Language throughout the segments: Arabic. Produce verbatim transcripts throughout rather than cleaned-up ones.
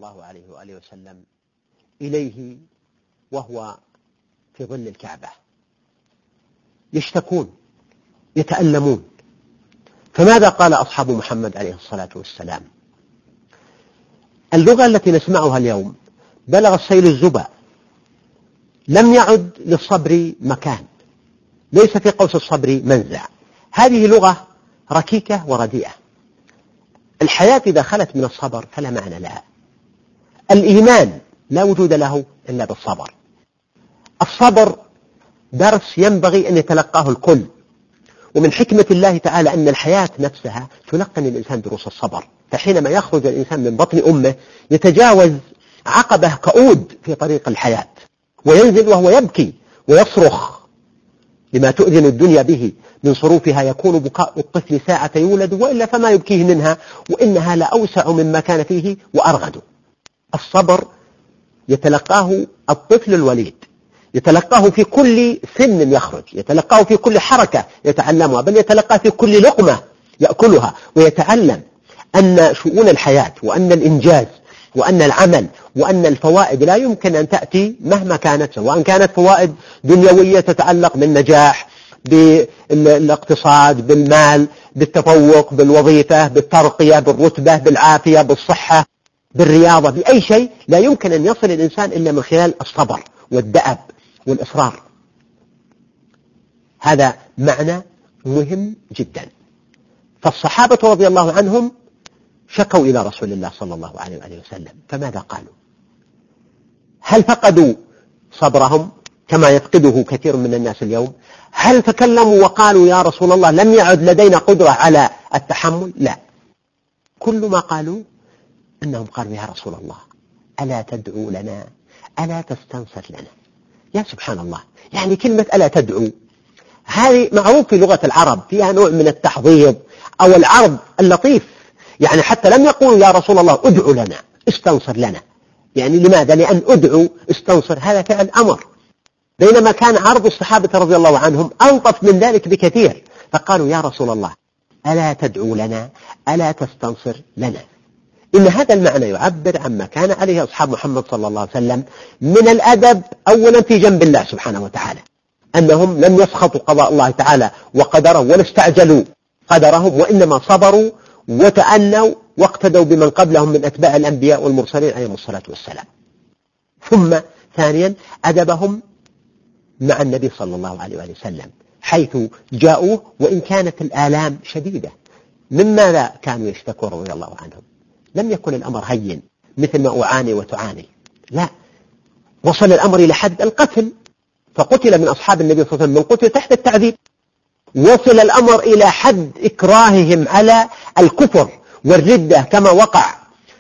الله عليه وآله وسلم إليه وهو في ظل الكعبة، يشتكون يتألمون. فماذا قال أصحاب محمد عليه الصلاة والسلام؟ اللغة التي نسمعها اليوم بلغ السيل الزبا، لم يعد للصبر مكان، ليس في قوس الصبر منزع. هذه لغة ركيكة ورديئة. الحياة إذا خلت من الصبر فلا معنى لها. الإيمان لا وجود له إلا بالصبر. الصبر درس ينبغي أن يتلقاه الكل، ومن حكمة الله تعالى أن الحياة نفسها تلقن الإنسان دروس الصبر. فحينما يخرج الإنسان من بطن أمه يتجاوز عقبة كؤود في طريق الحياة، وينزل وهو يبكي ويصرخ لما تؤذن الدنيا به من صروفها، يكون بكاء الطفل ساعة يولد وإلا فما يبكيه منها، وإنها لأوسع مما كان فيه وأرغد. الصبر يتلقاه الطفل الوليد، يتلقاه في كل سن يخرج، يتلقاه في كل حركة يتعلمها، بل يتلقاه في كل لقمة يأكلها، ويتعلم أن شؤون الحياة وأن الإنجاز وأن العمل وأن الفوائد لا يمكن أن تأتي مهما كانت، سواء كانت فوائد دنيوية تتعلق بالنجاح، بالاقتصاد، بالمال، بالتفوق، بالوظيفة، بالترقية، بالرتبة، بالعافية، بالصحة، بالرياضة، بأي شيء لا يمكن أن يصل الإنسان إلا من خلال الصبر والدأب والإصرار. هذا معنى مهم جدا. فالصحابة رضي الله عنهم شكوا إلى رسول الله صلى الله عليه وآله وسلم، فماذا قالوا؟ هل فقدوا صبرهم كما يفقده كثير من الناس اليوم؟ هل تكلموا وقالوا يا رسول الله لم يعد لدينا قدرة على التحمل؟ لا، كل ما قالوا أنهم قالوا يا رسول الله ألا تدعو لنا، ألا تستنصر لنا. يا سبحان الله، يعني كلمة ألا تدعو هذه معروف في لغة العرب، فيها نوع من التحضيض أو العرض اللطيف. يعني حتى لم يقولوا يا رسول الله ادعو لنا، استنصر لنا. يعني لماذا؟ لأن ادعو استنصر هذا فعل أمر، بينما كان عرض الصحابة رضي الله عنهم ألطف من ذلك بكثير. فقالوا يا رسول الله ألا تدعو لنا، ألا تستنصر لنا. إن هذا المعنى يعبر عما كان عليه أصحاب محمد صلى الله عليه وسلم من الأدب أولا في جنب الله سبحانه وتعالى، أنهم لم يسخطوا قضاء الله تعالى وقدره ولا استعجلوا قدرهم، وإنما صبروا وتأنوا واقتدوا بمن قبلهم من أتباع الأنبياء والمرسلين عليهم الصلاة والسلام. ثم ثانيا أدبهم مع النبي صلى الله عليه وسلم حيث جاءوه وإن كانت الآلام شديدة. من ماذا كانوا يشتكون رضي الله عنهم؟ لم يكن الأمر هين مثل ما أعاني وتعاني، لا، وصل الأمر إلى حد القتل، فقتل من أصحاب النبي صلى الله عليه وسلم من قتل تحت التعذيب. وصل الأمر إلى حد إكراههم على الكفر والردة كما وقع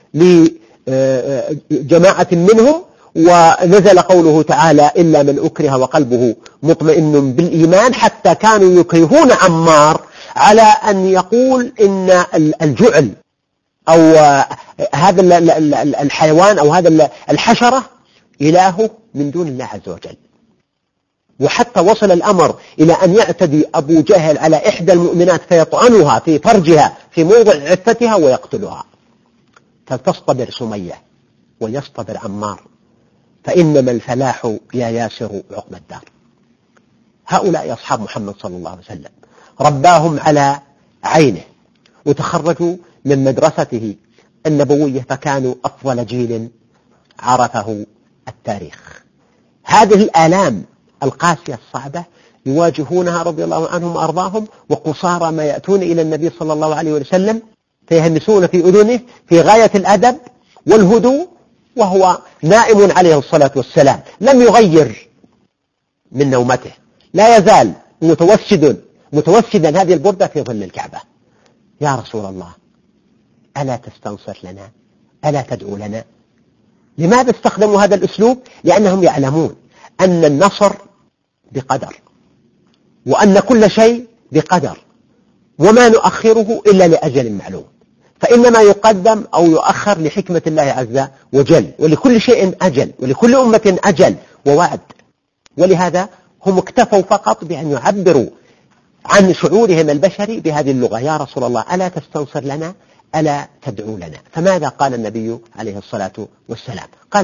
لجماعة منهم، ونزل قوله تعالى إلا من أكره وقلبه مطمئن بالإيمان، حتى كانوا يكرهون عمار على أن يقول إن الجعل أو هذا الحيوان أو هذا الحشرة إله من دون الله عز وجل. وحتى وصل الأمر إلى أن يعتدي أبو جهل على إحدى المؤمنات فيطعنها في فرجها في موضع عفتها ويقتلها. فلتصطبر سمية ويصطبر عمار، فإنما الفلاح يا ياسر عقب الدار. هؤلاء أصحاب محمد صلى الله عليه وسلم رباهم على عينه، وتخرجوا من مدرسته النبوية، فكانوا أفضل جيل عرفه التاريخ. هذه الآلام القاسية الصعبة يواجهونها رضي الله عنهم وأرضاهم، وقصارى ما يأتون إلى النبي صلى الله عليه وسلم فيهمسون في أذنه في غاية الأدب والهدوء وهو نائم عليه الصلاة والسلام، لم يغير من نومته، لا يزال متوسد متوسدا هذه البردة في ظل الكعبة. يا رسول الله ألا تستنصر لنا، ألا تدعو لنا. لماذا استخدموا هذا الأسلوب؟ لأنهم يعلمون أن النصر بقدر، وأن كل شيء بقدر، وما نؤخره إلا لأجل معلوم، فإنما يقدم أو يؤخر لحكمة الله عز وجل، ولكل شيء أجل، ولكل أمة أجل ووعد. ولهذا هم اكتفوا فقط بأن يعبروا عن شعورهم البشري بهذه اللغة. يا رسول الله ألا تستنصر لنا، ألا تدعو لنا؟ فماذا قال النبي عليه الصلاة والسلام؟ قال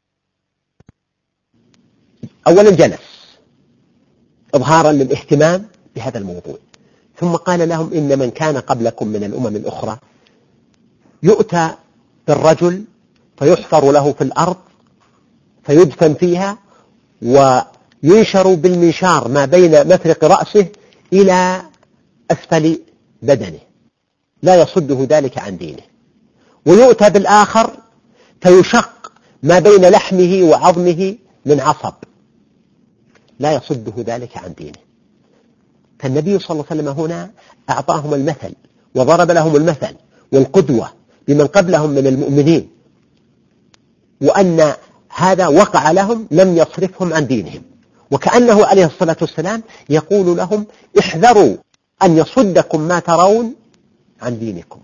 أولا جلس إظهارا للاهتمام بهذا الموضوع، ثم قال لهم إن من كان قبلكم من الأمم الأخرى يؤتى بالرجل فيحفر له في الأرض فيدفن فيها وينشر بالمنشار ما بين مفرق رأسه إلى أسفل بدنه لا يصده ذلك عن دينه، ويؤتى بالآخر فيشق ما بين لحمه وعظمه من عصب لا يصده ذلك عن دينه. فالنبي صلى الله عليه وسلم هنا أعطاهم المثل وضرب لهم المثل والقدوة بمن قبلهم من المؤمنين، وأن هذا وقع لهم لم يصرفهم عن دينهم، وكأنه عليه الصلاة والسلام يقول لهم احذروا أن يصدكم ما ترون عن دينكم.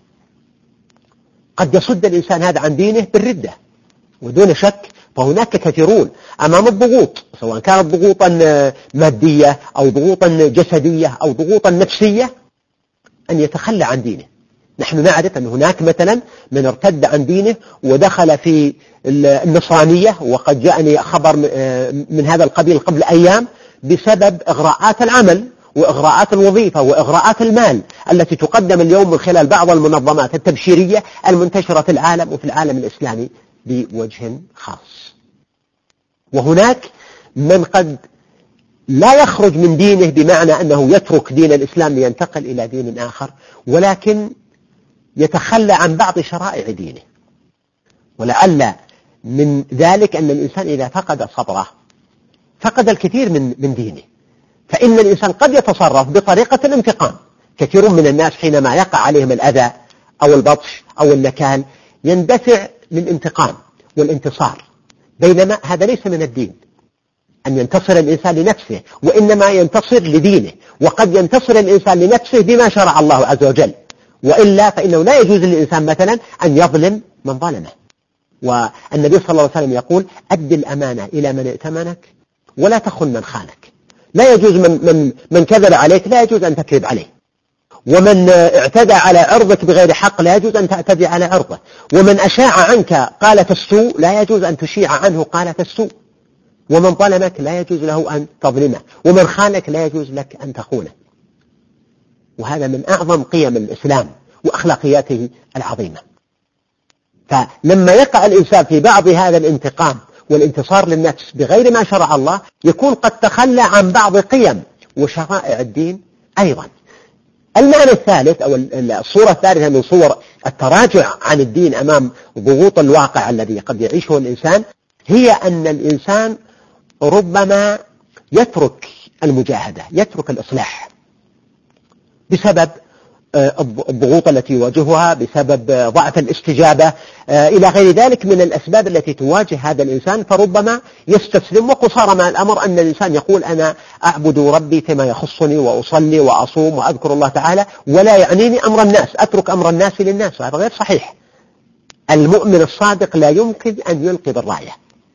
قد يصد الإنسان هذا عن دينه بالردة ودون شك، فهناك كثيرون أمام الضغوط، سواء كانت ضغوطا مادية أو ضغوطا جسدية أو ضغوطا نفسية، أن يتخلى عن دينه. نحن نعرف أن هناك مثلا من ارتد عن دينه ودخل في النصرانية، وقد جاءني خبر من هذا القبيل قبل أيام بسبب إغراءات العمل وإغراءات الوظيفة وإغراءات المال التي تقدم اليوم من خلال بعض المنظمات التبشيرية المنتشرة في العالم وفي العالم الإسلامي بوجه خاص. وهناك من قد لا يخرج من دينه بمعنى أنه يترك دين الإسلام لينتقل إلى دين آخر، ولكن يتخلى عن بعض شرائع دينه. ولعل من ذلك أن الإنسان إذا فقد صبره فقد الكثير من من دينه، فإن الإنسان قد يتصرف بطريقة الانتقام. كثير من الناس حينما يقع عليهم الأذى أو البطش أو النكال يندفع للانتقام والانتصار، بينما هذا ليس من الدين أن ينتصر الإنسان لنفسه، وإنما ينتصر لدينه. وقد ينتصر الإنسان لنفسه بما شرع الله عز وجل، وإلا فإنه لا يجوز للإنسان مثلا أن يظلم من ظلمه. والنبي صلى الله عليه وسلم يقول أد الأمانة إلى من ائتمنك ولا تخن من خانك. لا يجوز من, من, من كذب عليك لا يجوز أن تكذب عليه، ومن اعتدى على عرضك بغير حق لا يجوز أن تعتدي على عرضه، ومن أشاع عنك قالة السوء لا يجوز أن تشيع عنه قالة السوء، ومن ظلمك لا يجوز له أن تظلمه، ومن خانك لا يجوز لك أن تخونه. وهذا من أعظم قيم الإسلام وأخلاقياته العظيمة. فلما يقع الإنسان في بعض هذا الانتقام والانتصار للنفس بغير ما شرع الله يكون قد تخلى عن بعض قيم وشرائع الدين أيضا. المعنى الثالث أو الصورة الثالثة من صور التراجع عن الدين أمام ضغوط الواقع الذي قد يعيشه الإنسان هي أن الإنسان ربما يترك المجاهدة، يترك الإصلاح بسبب الضغوط التي يواجهها، بسبب ضعف الاستجابة إلى غير ذلك من الأسباب التي تواجه هذا الإنسان، فربما يستسلم. وقصار ما الأمر أن الإنسان يقول أنا أعبد ربي فيما يخصني وأصلي وأصوم وأذكر الله تعالى ولا يعنيني أمر الناس، أترك أمر الناس للناس، وهذا غير صحيح. المؤمن الصادق لا يمكن أن يلقي بالراية،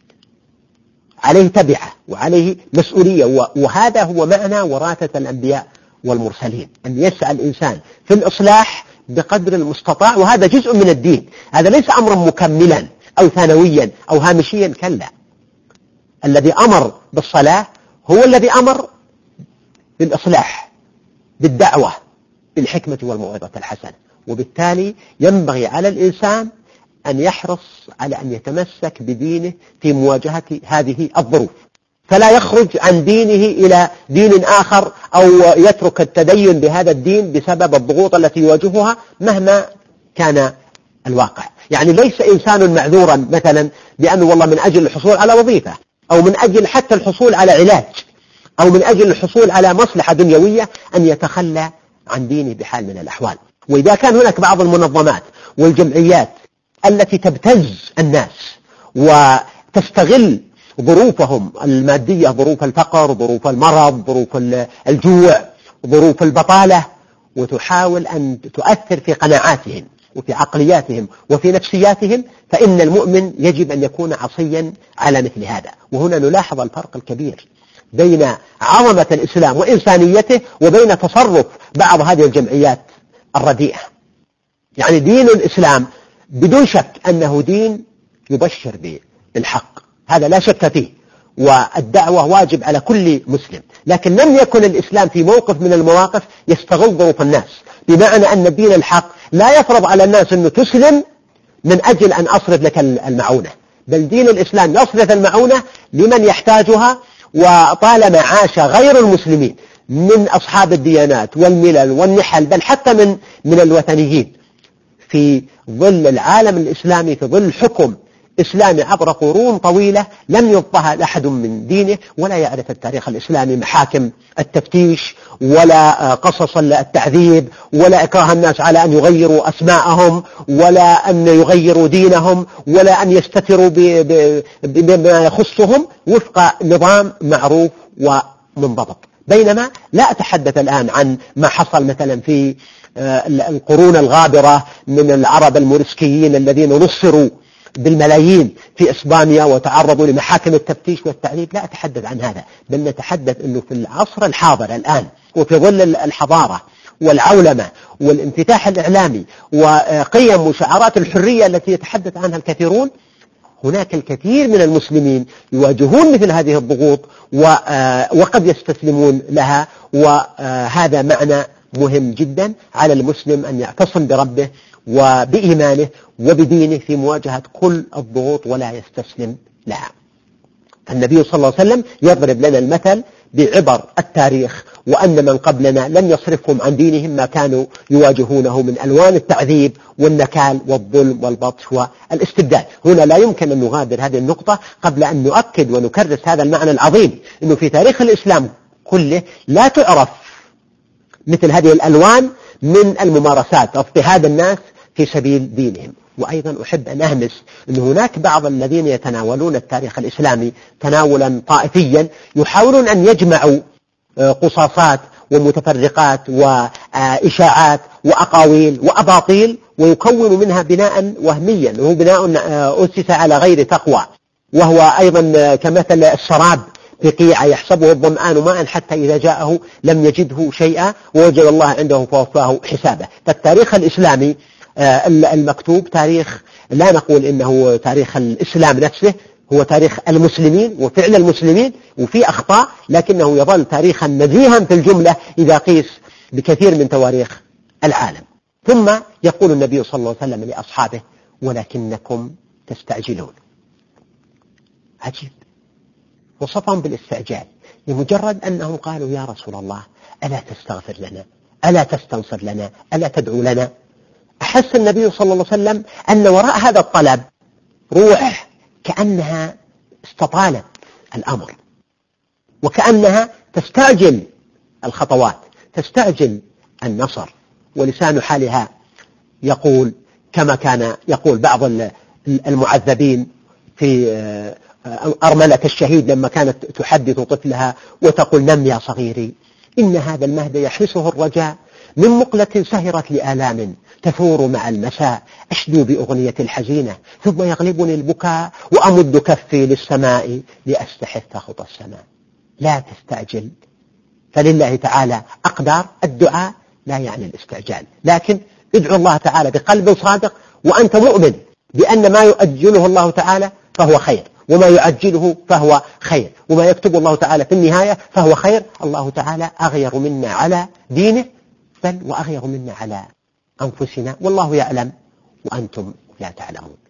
عليه تبعة وعليه مسؤولية، وهذا هو معنى وراثة الأنبياء والمرسلين، أن يسعى الإنسان في الإصلاح بقدر المستطاع، وهذا جزء من الدين. هذا ليس أمرا مكملا أو ثانويا أو هامشيا، كلا. الذي أمر بالصلاة هو الذي أمر بالإصلاح بالدعوة بالحكمة والموعظة الحسنة، وبالتالي ينبغي على الإنسان أن يحرص على أن يتمسك بدينه في مواجهة هذه الظروف، فلا يخرج عن دينه إلى دين آخر أو يترك التدين بهذا الدين بسبب الضغوط التي يواجهها مهما كان الواقع. يعني ليس إنسان معذورا مثلا بأنه والله من أجل الحصول على وظيفة أو من أجل حتى الحصول على علاج أو من أجل الحصول على مصلحة دنيوية أن يتخلى عن دينه بحال من الأحوال. وإذا كان هناك بعض المنظمات والجمعيات التي تبتز الناس وتستغل ظروفهم المادية، ظروف الفقر، ظروف المرض، ظروف الجوع، ظروف البطالة، وتحاول أن تؤثر في قناعاتهم وفي عقلياتهم وفي نفسياتهم، فإن المؤمن يجب أن يكون عصيا على مثل هذا. وهنا نلاحظ الفرق الكبير بين عظمة الإسلام وإنسانيته وبين تصرف بعض هذه الجمعيات الرديئة. يعني دين الإسلام بدون شك أنه دين يبشر بالحق، هذا لا شك فيه، والدعوة واجب على كل مسلم، لكن لم يكن الإسلام في موقف من المواقف يستغل ظروف الناس، بمعنى أن الدين الحق لا يفرض على الناس أنه تسلم من أجل أن أصرف لك المعونة، بل دين الإسلام يصرف المعونة لمن يحتاجها. وطالما عاش غير المسلمين من أصحاب الديانات والملل والنحل، بل حتى من من الوثنيين، في ظل العالم الإسلامي، في ظل حكم إسلامي عبر قرون طويلة، لم يضطهد أحد من دينه، ولا يعرف التاريخ الإسلامي محاكم التفتيش، ولا قصص التعذيب، ولا إكراه الناس على أن يغيروا أسماءهم، ولا أن يغيروا دينهم، ولا أن يستتروا بما يخصهم وفق نظام معروف ومنضبط. بينما لا أتحدث الآن عن ما حصل مثلا في القرون الغابرة من العرب الموريسكيين الذين نصروا بالملايين في إسبانيا وتعرضوا لمحاكم التفتيش والتعذيب، لا أتحدث عن هذا، بل نتحدث أنه في العصر الحاضر الآن، وفي ظل الحضارة والعولمة والانفتاح الإعلامي وقيم وشعارات الحرية التي يتحدث عنها الكثيرون، هناك الكثير من المسلمين يواجهون مثل هذه الضغوط وقد يستسلمون لها. وهذا معنى مهم جدا على المسلم أن يعتصم بربه وبإيمانه وبدينه في مواجهة كل الضغوط ولا يستسلم لها. النبي صلى الله عليه وسلم يضرب لنا المثل بعبر التاريخ، وأن من قبلنا لم يصرفهم عن دينهم ما كانوا يواجهونه من ألوان التعذيب والنكال والظلم والبطش والاستبداد. هنا لا يمكن أن نغادر هذه النقطة قبل أن نؤكد ونكرس هذا المعنى العظيم، أنه في تاريخ الإسلام كله لا تعرف مثل هذه الألوان من الممارسات اضطهاد الناس في سبيل دينهم. وأيضا أحب أن أهمس أن هناك بعض الذين يتناولون التاريخ الإسلامي تناولا طائفيا، يحاولون أن يجمعوا قصاصات ومتفرقات وإشاعات وأقاويل وأباطيل ويكونوا منها بناء وهميا، وهو بناء أسس على غير تقوى، وهو أيضا كمثل السراب في قيعة يحسبه الظمآن ماء حتى إذا جاءه لم يجده شيئا ووجد الله عنده فوفاه حسابه. فالتاريخ الإسلامي المكتوب تاريخ لا نقول إنه تاريخ الإسلام نفسه، هو تاريخ المسلمين وفعل المسلمين، وفي أخطاء، لكنه يظل تاريخا نزيها في الجملة إذا قيس بكثير من تواريخ العالم. ثم يقول النبي صلى الله عليه وسلم لأصحابه: ولكنكم تستعجلون. عجيب، وصفهم بالاستعجال لمجرد أنهم قالوا: يا رسول الله ألا تستغفر لنا، ألا تستنصر لنا، ألا تدعو لنا. أحس النبي صلى الله عليه وسلم أن وراء هذا الطلب روح كأنها استطالت الأمر، وكأنها تستعجل الخطوات، تستعجل النصر. ولسان حالها يقول كما كان يقول بعض المعذبين في أرملة الشهيد لما كانت تحدث طفلها وتقول: نم يا صغيري، إن هذا المهد يحرسه الرجاء، من مقلة سهرت لآلام تثور مع المساء، أشدو بأغنية الحزينة ثم يغلبني البكاء، وأمد كفي للسماء لأستحث خطى السماء. لا تستعجل، فلله تعالى أقدار. الدعاء لا يعني الاستعجال، لكن ادعو الله تعالى بقلب صادق وأنت مؤمن بأن ما يؤجله الله تعالى فهو خير، وما يعجله فهو خير، وما يكتب الله تعالى في النهاية فهو خير. الله تعالى أغير منا على دينه، بل وأغير منا على أنفسنا، والله يعلم وأنتم لا تعلمون.